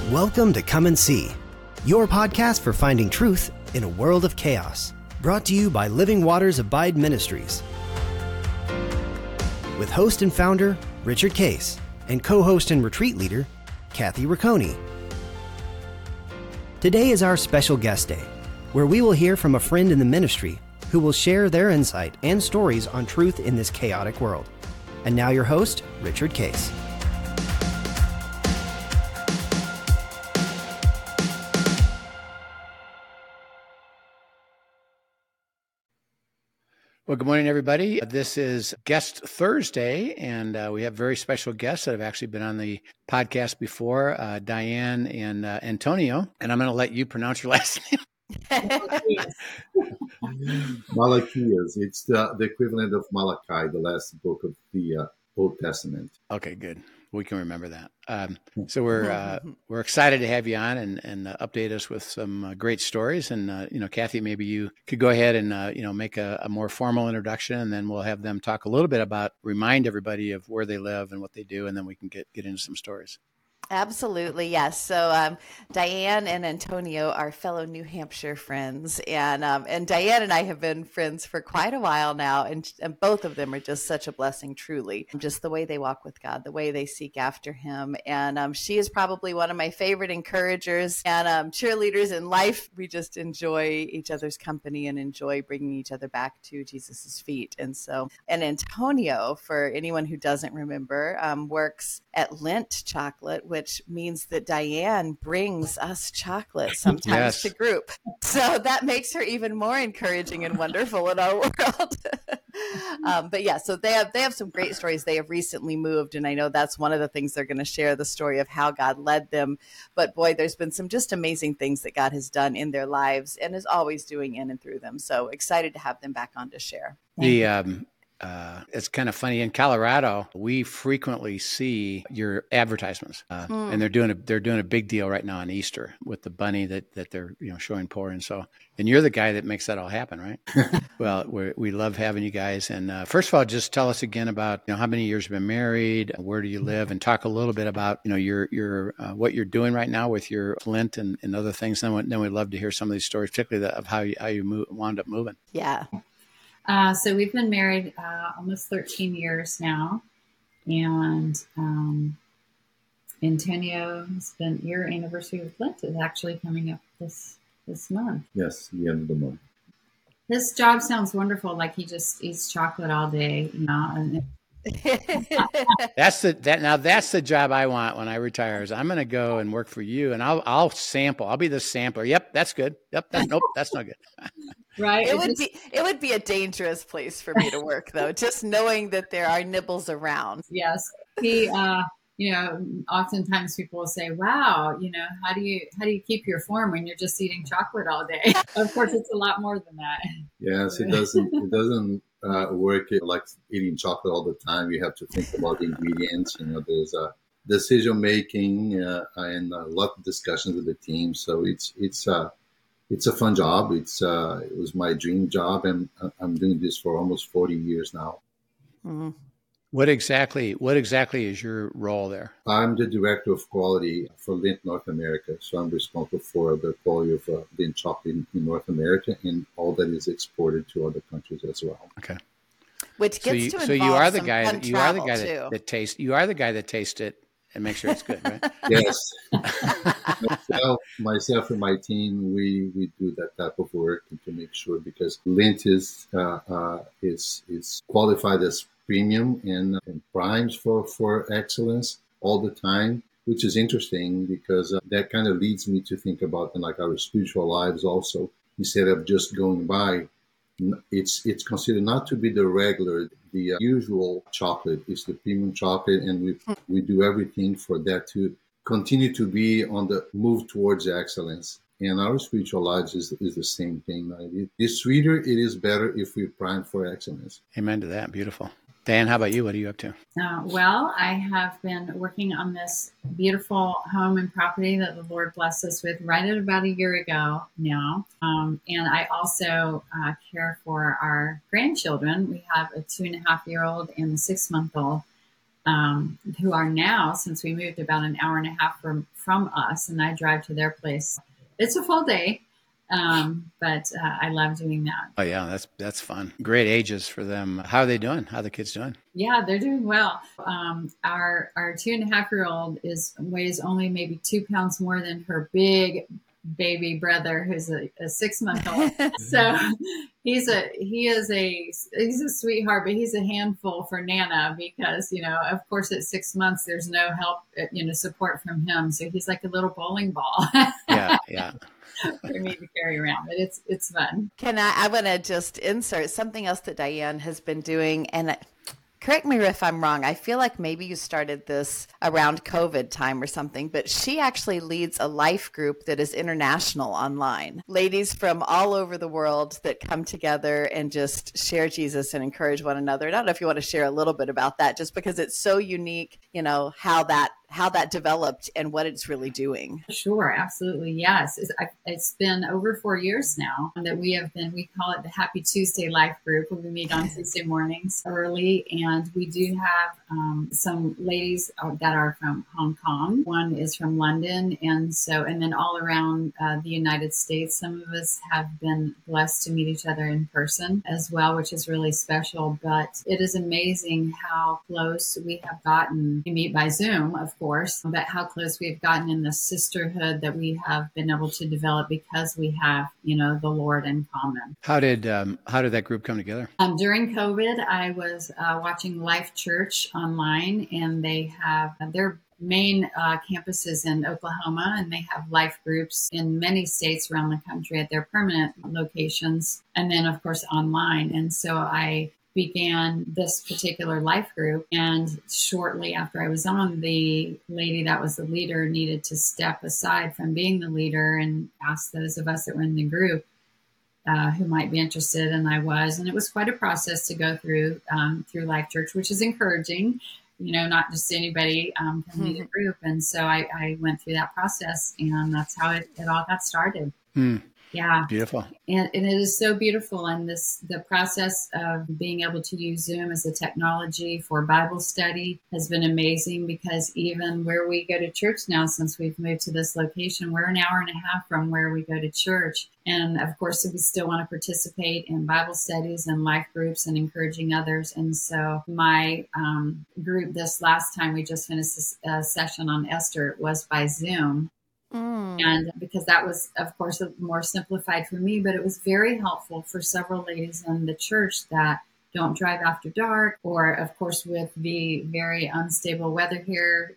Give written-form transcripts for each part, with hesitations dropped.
Welcome to Come and See, your podcast for finding truth in a world of chaos. Brought to you by Living Waters Abide Ministries. With host and founder, Richard Case, and co-host and retreat leader, Kathy Riccone. Today is our special guest day, where we will hear from a friend in the ministry who will share their insight and stories on truth in this chaotic world. And now your host, Richard Case. Well, good morning, everybody. This is Guest Thursday, and we have very special guests that have actually been on the podcast before, Diane and Antonio. And I'm going to let you pronounce your last name. Malachias. It's the equivalent of Malachi, the last book of the Old Testament. Okay, good. We can remember that. So we're excited to have you on and update us with some great stories. And Kathy, maybe you could go ahead and make a more formal introduction, and then we'll have them talk a little bit about, remind everybody of where they live and what they do, and then we can get into some stories. Absolutely, yes. So Diane and Antonio are fellow New Hampshire friends, and Diane and I have been friends for quite a while now, and both of them are just such a blessing, truly. Just the way they walk with God, the way they seek after Him, and she is probably one of my favorite encouragers and cheerleaders in life. We just enjoy each other's company and enjoy bringing each other back to Jesus's feet. And Antonio, for anyone who doesn't remember, works at Lindt Chocolate, which means that Diane brings us chocolate sometimes to group. So that makes her even more encouraging and wonderful in our world. So they have some great stories. They have recently moved, and I know that's one of the things they're going to share, the story of how God led them. But boy, there's been some just amazing things that God has done in their lives and is always doing in and through them. So excited to have them back on to share. It's kind of funny. In Colorado, we frequently see your advertisements, and they're doing a big deal right now on Easter with the bunny that they're showing pour. And you're the guy that makes that all happen, right? Well, we love having you guys. And first of all, just tell us again about how many years you've been married, where do you live, and talk a little bit about your what you're doing right now with your Lindt and other things. Then we'd love to hear some of these stories, particularly of how you wound up moving. Yeah. So we've been married almost 13 years now, and Antonio's been your anniversary with Lindt is actually coming up this month. Yes, the end of the month. His job sounds wonderful. Like he just eats chocolate all day, And That's the job I want when I retire. Is I'm going to go and work for you, and I'll sample. I'll be the sampler. Yep, that's good. Yep, nope, that's not good. Right. It would be a dangerous place for me to work, though. Just knowing that there are nibbles around. Yes, he. Oftentimes people will say, "Wow, how do you keep your form when you're just eating chocolate all day?" Of course, it's a lot more than that. Yes, it doesn't work like eating chocolate all the time. You have to think about the ingredients. There's a decision making and a lot of discussions with the team. So it's a fun job. It was my dream job, and I'm doing this for almost 40 years now. Mm-hmm. What exactly is your role there? I'm the director of quality for Lindt North America. So I'm responsible for the quality of Lindt chocolate in North America and all that is exported to other countries as well. Okay. Which gets to involve you are the some guy fun that you are the travel, guy too. that tastes. You are the guy that tastes it and make sure it's good, right? Yes. myself and my team, we do that type of work to make sure, because Lindt is qualified as premium and primes for excellence all the time, which is interesting because that kind of leads me to think about our spiritual lives also. Instead of just going by, it's considered not to be the regular, the usual chocolate. It's the premium chocolate, and we do everything for that to continue to be on the move towards excellence. And our spiritual lives is the same thing. It's sweeter, it is better if we prime for excellence. Amen to that. Beautiful. Dan, how about you? What are you up to? Well, I have been working on this beautiful home and property that the Lord blessed us with right at about a year ago now. And I also care for our grandchildren. We have a 2.5-year-old and a 6-month-old. who are now, since we moved, about an hour and a half from us, and I drive to their place. It's a full day, but I love doing that. Oh yeah, that's fun. Great ages for them. How are they doing? How are the kids doing? Yeah, they're doing well. Our 2.5-year-old weighs only maybe 2 pounds more than her big baby brother, who's a 6-month-old. So he's a sweetheart, but he's a handful for Nana because, of course at 6 months there's no help, support from him. So he's like a little bowling ball. Yeah. For me to carry around, but it's fun. I want to just insert something else that Diane has been doing, and correct me if I'm wrong. I feel like maybe you started this around COVID time or something, but she actually leads a life group that is international online. Ladies from all over the world that come together and just share Jesus and encourage one another. And I don't know if you want to share a little bit about that, just because it's so unique, how that developed and what it's really doing. Sure, absolutely. Yes. It's been over 4 years now that we call it the Happy Tuesday Life Group, where we meet on Tuesday mornings early. And we do have some ladies that are from Hong Kong. One is from London. And then all around the United States, some of us have been blessed to meet each other in person as well, which is really special. But it is amazing how close we have gotten. We meet by Zoom, of course, but how close we've gotten in the sisterhood that we have been able to develop because we have, the Lord in common. How did that group come together? During COVID, I was watching Life Church online, and they have their main campuses in Oklahoma, and they have life groups in many states around the country at their permanent locations, and then of course online. And so I began this particular life group, and shortly after I was on, the lady that was the leader needed to step aside from being the leader and ask those of us that were in the group who might be interested, and I was. And it was quite a process to go through Life Church, which is encouraging. Not just anybody can lead a group. And so I went through that process, and that's how it all got started. Yeah. Beautiful. And it is so beautiful. And the process of being able to use Zoom as a technology for Bible study has been amazing, because even where we go to church now, since we've moved to this location, we're an hour and a half from where we go to church. And of course, we still want to participate in Bible studies and life groups and encouraging others. And so my group, this last time we just finished a session on Esther, was by Zoom. And because that was, of course, more simplified for me, but it was very helpful for several ladies in the church that don't drive after dark, or, of course, with the very unstable weather here,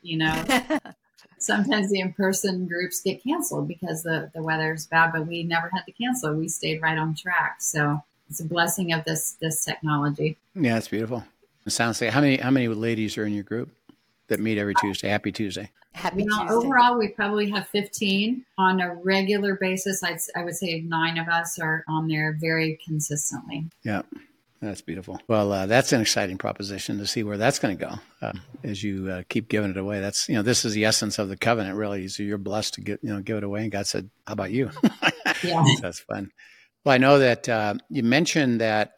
sometimes the in-person groups get canceled because the weather is bad, but we never had to cancel. We stayed right on track. So it's a blessing of this technology. Yeah, it's beautiful. It sounds like, how many ladies are in your group that meet every Tuesday? Happy Tuesday. Happy Tuesday. Overall, we probably have 15 on a regular basis. I would say 9 of us are on there very consistently. Yeah, that's beautiful. Well, that's an exciting proposition to see where that's going to go as you keep giving it away. That's this is the essence of the covenant, really. So you're blessed to give it away, and God said, "How about you?" Yeah, that's fun. Well, I know that you mentioned that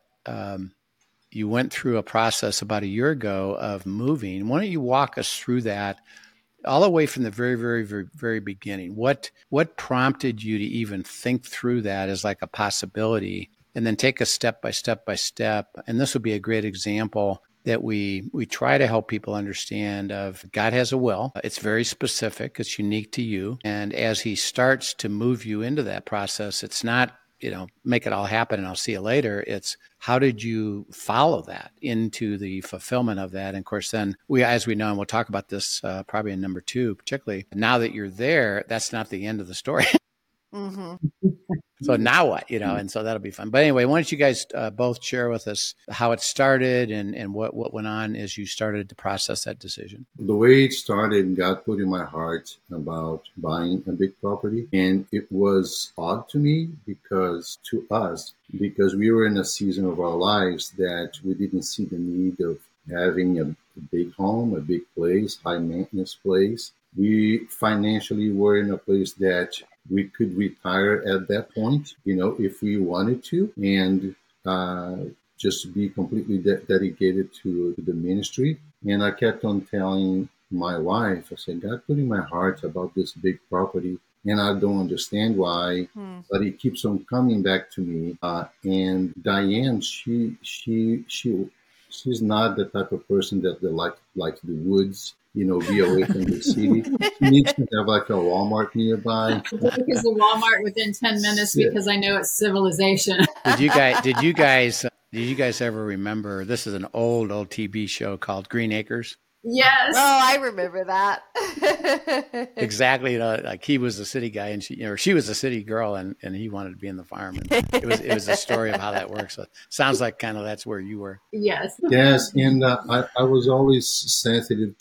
you went through a process about a year ago of moving. Why don't you walk us through that? All the way from the very, very, very, very beginning. What prompted you to even think through that as like a possibility, and then take a step by step by step? And this would be a great example that we try to help people understand of God has a will. It's very specific. It's unique to you. And as he starts to move you into that process, it's not, make it all happen and I'll see you later. It's how did you follow that into the fulfillment of that? And of course, then as we know, and we'll talk about this probably in number 2, particularly now that you're there, that's not the end of the story. Mm-hmm. So now what, and so that'll be fun. But anyway, why don't you guys both share with us how it started and what went on as you started to process that decision? The way it started, God put in my heart about buying a big property. And it was odd to me because we were in a season of our lives that we didn't see the need of having a big home, a big place, high maintenance place. We financially were in a place that we could retire at that point, if we wanted to, and just be completely dedicated to the ministry. And I kept on telling my wife, I said, God put in my heart about this big property, and I don't understand why, but it keeps on coming back to me. And Diane, she's not the type of person that likes the woods, be away from the city. She needs to have like a Walmart nearby. Because the Walmart within 10 minutes, because I know it's civilization. Did you guys ever remember? This is an old TV show called Green Acres. Yes. Oh, I remember that. Exactly. Like he was a city guy and she was a city girl and he wanted to be in the farm. And it was a story of how that works. So it sounds like kind of that's where you were. Yes. Yes. And I was always sensitive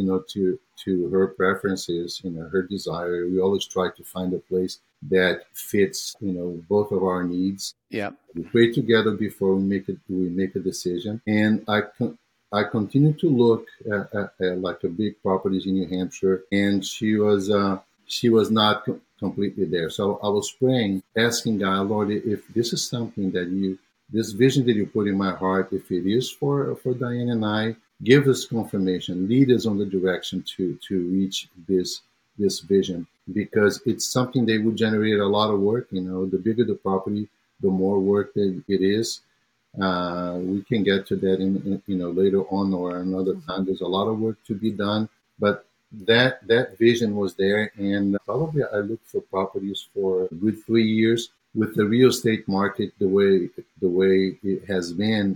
to her preferences, her desire. We always try to find a place that fits, both of our needs. Yeah. We pray together before we make a decision. And I continued to look at like a big properties in New Hampshire, and she was not completely there. So I was praying, asking God, Lord, if this is something that this vision that you put in my heart, if it is for Diane and I, give us confirmation, lead us on the direction to reach this vision, because it's something that would generate a lot of work. The bigger the property, the more work that it is. We can get to that in later on or another time. There's a lot of work to be done, but that vision was there, and probably I looked for properties for a good 3 years. With the real estate market the way it has been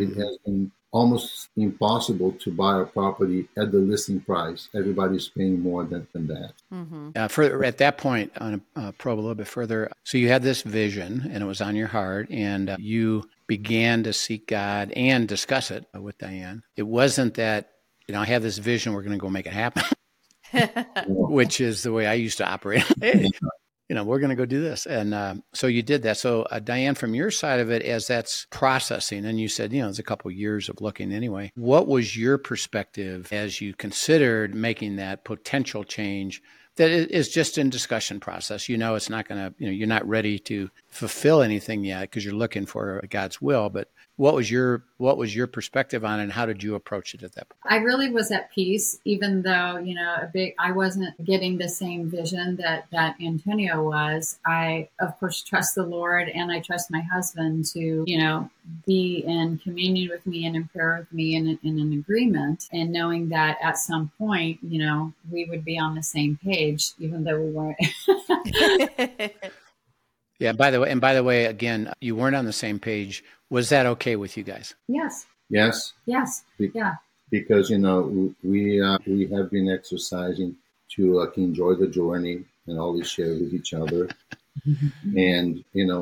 almost impossible to buy a property at the listing price. Everybody's paying more than that. Further at that point, on a probe a little bit further. So you had this vision, and it was on your heart, and you began to seek God and discuss it with Diane. It wasn't that I have this vision, we're going to go make it happen, which is the way I used to operate. Hey, we're going to go do this. And so you did that. So Diane, from your side of it, as that's processing, and you said, it's a couple of years of looking anyway, what was your perspective as you considered making that potential change that is just in discussion process? It's not going to, you're not ready to fulfill anything yet because you're looking for God's will, but what was your perspective on it, and how did you approach it at that point? I really was at peace, even though, I wasn't getting the same vision that Antonio was. I, of course, trust the Lord, and I trust my husband to, be in communion with me and in prayer with me and in an agreement, and knowing that at some point, we would be on the same page, even though we weren't. Yeah. By the way, again, you weren't on the same page. Was that okay with you guys? Yes. Yes. Yes. Yeah. Because we have been exercising to enjoy the journey and always share with each other, and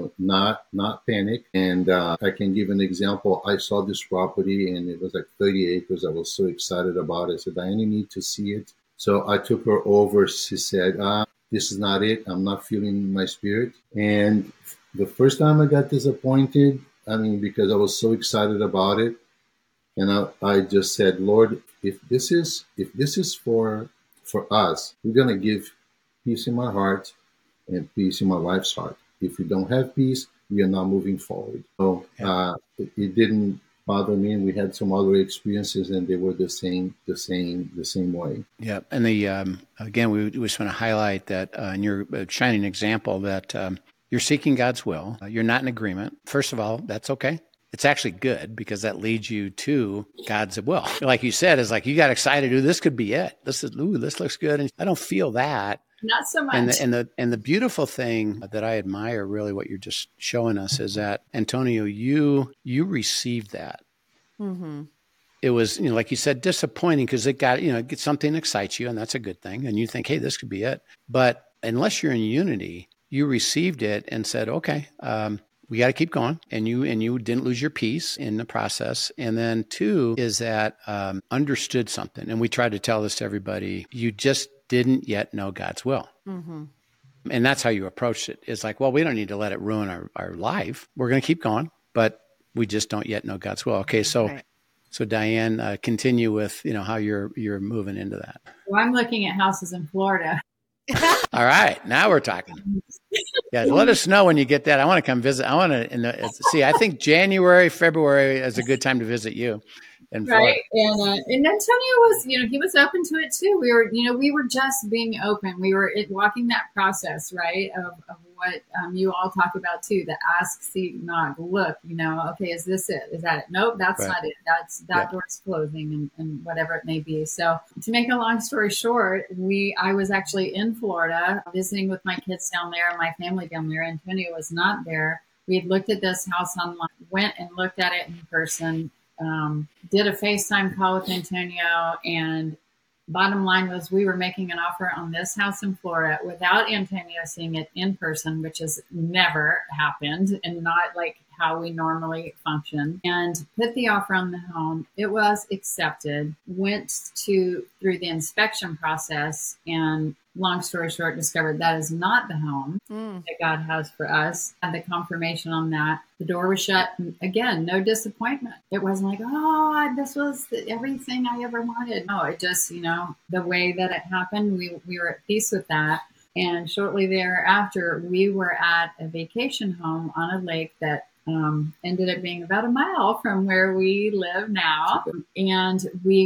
not panic. And I can give an example. I saw this property, and it was like 30 acres. I was so excited about it. I said, Diane, you need to see it. So I took her over. She said, this is not it. I'm not feeling my spirit. And the first time I got disappointed, because I was so excited about it. And I just said, Lord, if this is for us, we're going to give peace in my heart and peace in my wife's heart. If we don't have peace, we are not moving forward. So it didn't bother me, and we had some other experiences, and they were the same way. Yeah, and again, we just want to highlight that in your shining example that you're seeking God's will. You're not in agreement. First of all, that's okay. It's actually good because that leads you to God's will. Like you said, it's like you got excited. Ooh, this could be it. This looks good. And I don't feel that. Not so much. And the beautiful thing that I admire, really, what you're just showing us is that, Antonio, you received that. Mm-hmm. It was, like you said, disappointing because it got, something excites you, and that's a good thing. And you think, hey, this could be it. But unless you're in unity, you received it and said, okay, we got to keep going. And you didn't lose your peace in the process. And then 2 is that understood something. And we try to tell this to everybody. You just didn't yet know God's will. Mm-hmm. And that's how you approached it. It's like, well, we don't need to let it ruin our life. We're going to keep going, but we just don't yet know God's will. Okay. So, right. So Diane, continue with, how you're moving into that. Well, I'm looking at houses in Florida. All right. Now we're talking. Yeah. Let us know when you get that. I want to come visit. I want to see, I think January, February is a good time to visit you. in Florida. Right. And Antonio was, he was open to it too. We were just being open. We were walking that process, right, of what you all talk about too, the ask, seek, knock, look, okay, is this it? Is that it? Nope, that's Right. not it. That door's closing and whatever it may be. So to make a long story short, I was actually in Florida visiting with my kids down there and my family down there. Antonio was not there. We had looked at this house online, went and looked at it in person, did a FaceTime call with Antonio, and bottom line was we were making an offer on this house in Florida without Antonio seeing it in person, which has never happened and not like how we normally function, and put the offer on the home. It was accepted, went through the inspection process, and long story short, discovered that is not the home that God has for us. Had the confirmation on that. The door was shut. And again, no disappointment. It wasn't like, oh, this was everything I ever wanted. No, it just, the way that it happened, we were at peace with that. And shortly thereafter, we were at a vacation home on a lake that ended up being about a mile from where we live now. And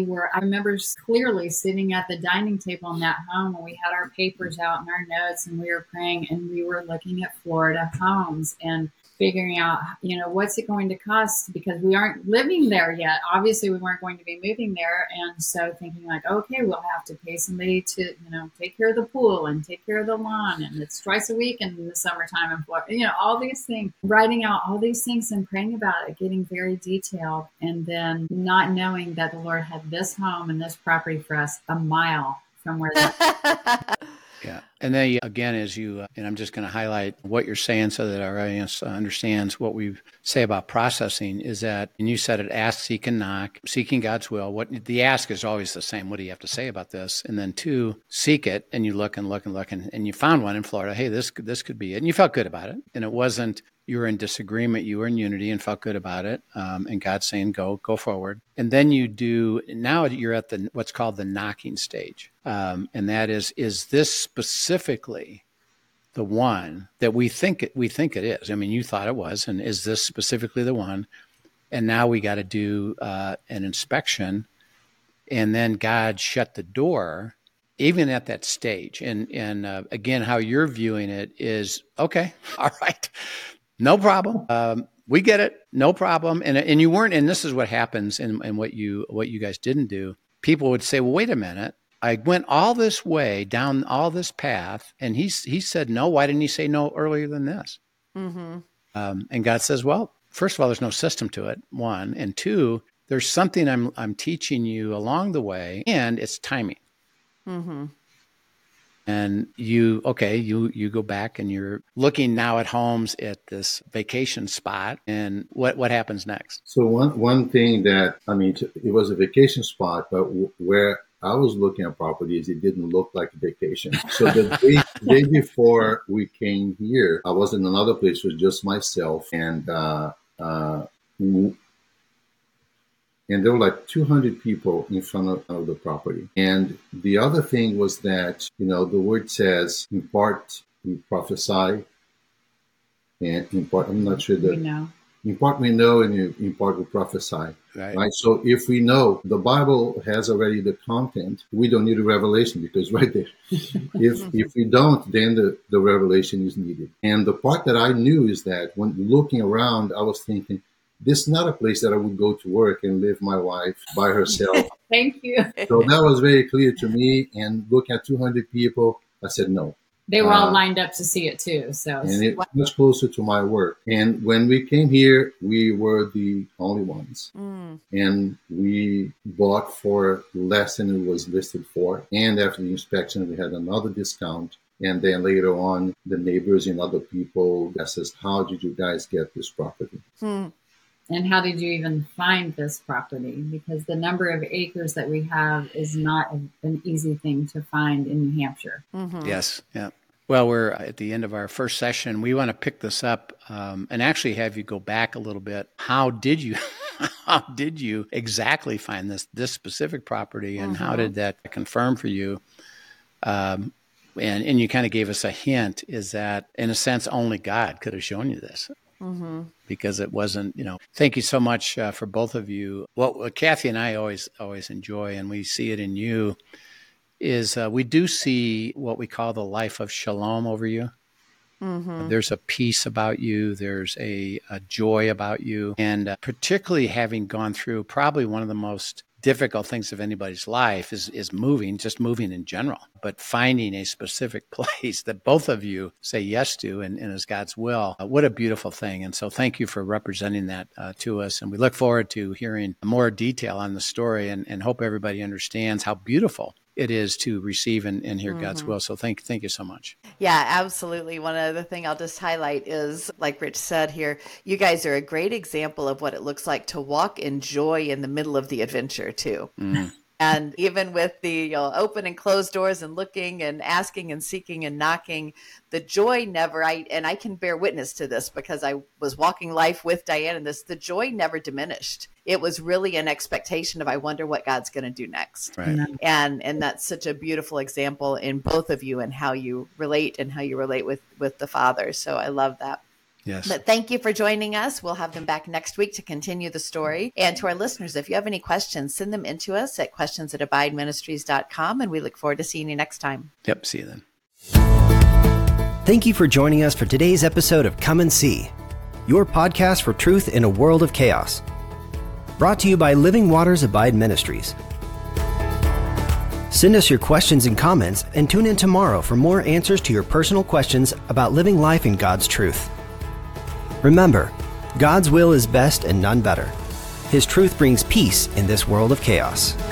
I remember clearly sitting at the dining table in that home when we had our papers out and our notes and we were praying and we were looking at Florida homes and figuring out, what's it going to cost, because we aren't living there yet. Obviously, we weren't going to be moving there. And so thinking like, okay, we'll have to pay somebody to, take care of the pool and take care of the lawn. And it's twice a week in the summertime in Florida, all these things, writing out all these things and praying about it, getting very detailed. And then not knowing that the Lord had this home and this property for us a mile from where that. Yeah. And then again, and I'm just going to highlight what you're saying so that our audience understands what we say about processing is that, and you said it, ask, seek, and knock, seeking God's will. What the ask is always the same. What do you have to say about this? And then 2, seek it, and you look and look and look, and you found one in Florida. Hey, this could be it. And you felt good about it. And it wasn't, you were in disagreement, you were in unity and felt good about it. And God's saying, go forward. And then now you're at what's called the knocking stage. And that is this specifically the one that we think it is? I mean, you thought it was, and is this specifically the one? And now we got to do an inspection, and then God shut the door, even at that stage. And again, how you're viewing it is, okay, all right, no problem. We get it, no problem. And you weren't. And this is what happens, and what you guys didn't do. People would say, well, wait a minute. I went all this way down all this path, and he said no. Why didn't he say no earlier than this? Mm-hmm. And God says, well, first of all, there's no system to it, 1, and 2, there's something I'm teaching you along the way, and it's timing. Mm-hmm. And you go back and you're looking now at homes at this vacation spot, and what happens next? So one thing that, it was a vacation spot, but where I was looking at properties, it didn't look like a vacation. So the day before we came here, I was in another place with just myself, and there were like 200 people in front of the property. And the other thing was that, the word says, in part we prophesy, and in part, I'm not sure that. We know. In part we know, and in part we prophesy. Right? So if we know the Bible has already the content, we don't need a revelation, because right there. If we don't, then the revelation is needed. And the part that I knew is that when looking around, I was thinking, this is not a place that I would go to work and leave my wife by herself. Thank you. So that was very clear to me. And looking at 200 people, I said no. They were all lined up to see it too. So and it's much closer to my work. And when we came here, we were the only ones. And we bought for less than it was listed for. And after the inspection, we had another discount. And then later on, the neighbors and other people asked us, how did you guys get this property? And how did you even find this property? Because the number of acres that we have is not an easy thing to find in New Hampshire. Mm-hmm. Yes. Yeah. Well, we're at the end of our first session. We want to pick this up and actually have you go back a little bit. How did you exactly find this specific property, and how did that confirm for you? And you kind of gave us a hint, is that in a sense only God could have shown you this. because it wasn't, thank you so much for both of you. What Kathy and I always enjoy, and we see it in you, is we do see what we call the life of shalom over you. There's a peace about you. There's a joy about you. And particularly having gone through probably one of the most difficult things of anybody's life is moving in general, but finding a specific place that both of you say yes to and is God's will. What a beautiful thing. And so thank you for representing that to us. And we look forward to hearing more detail on the story and hope everybody understands how beautiful it is to receive and hear God's will. So thank you so much. Yeah, absolutely. One other thing I'll just highlight is, like Rich said here, you guys are a great example of what it looks like to walk in joy in the middle of the adventure too. And even with the open and closed doors and looking and asking and seeking and knocking, the joy never, and I can bear witness to this because I was walking life with Diane in this, the joy never diminished. It was really an expectation of, I wonder what God's going to do next. Right. And that's such a beautiful example in both of you and how you relate with the Father. So I love that. Yes. But thank you for joining us. We'll have them back next week to continue the story. And to our listeners, if you have any questions, send them in to us at questions@abideministries.com. And we look forward to seeing you next time. Yep. See you then. Thank you for joining us for today's episode of Come and See, your podcast for truth in a world of chaos. Brought to you by Living Waters Abide Ministries. Send us your questions and comments and tune in tomorrow for more answers to your personal questions about living life in God's truth. Remember, God's will is best and none better. His truth brings peace in this world of chaos.